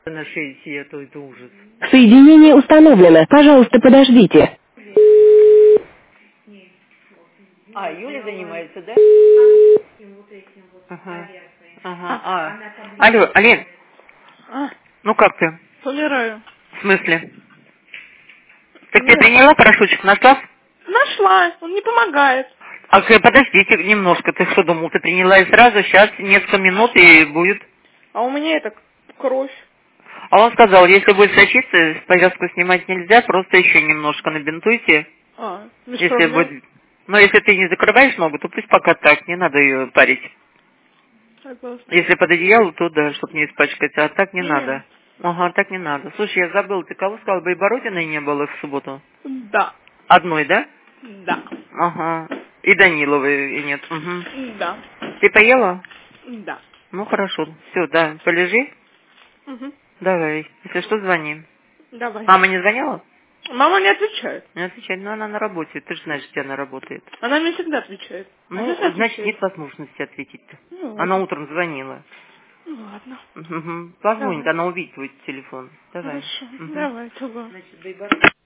на шее сидят, это ужас. Соединение установлено. Пожалуйста, подождите. А, Юля занимается, да? Ага. Ага. Алло, Алин, А, ну как ты? помираю. В смысле? Так ты Ну, приняла порошочек на ТАФ? нашла, он не помогает. Подождите немножко, ты что думал, ты приняла и сразу, сейчас несколько минут и будет. А у меня это кровь. А он сказал, если будет сочиться, повязку снимать нельзя, просто еще немножко набинтуйте. Без Если проблем. будет... Но если ты не закрываешь ногу, то пусть пока так, не надо ее парить. Согласна. Если под одеяло, то да, чтобы не испачкать, а так не Не. надо. Ага, так не надо. Слушай, я забыл, ты кого сказал, Байбородиной не было в субботу? Да. Одной, да? Да. Ага. И Даниловой и нет. Угу. Да. Ты поела? Да. Ну хорошо. Все, да, полежи. Угу. Давай. Если что, звони. Давай. Мама не звонила? Мама не отвечает. Не отвечай, но она на работе. Ты же знаешь, где она работает. Она мне всегда отвечает. А Ну, сейчас значит, отвечает. нет возможности ответить-то. Ну Она ладно. утром звонила. Ну ладно. Угу. Позвонит, Давай. она увидит твой телефон. Давай. Хорошо. Угу. Давай, чего? Значит, Байбородина.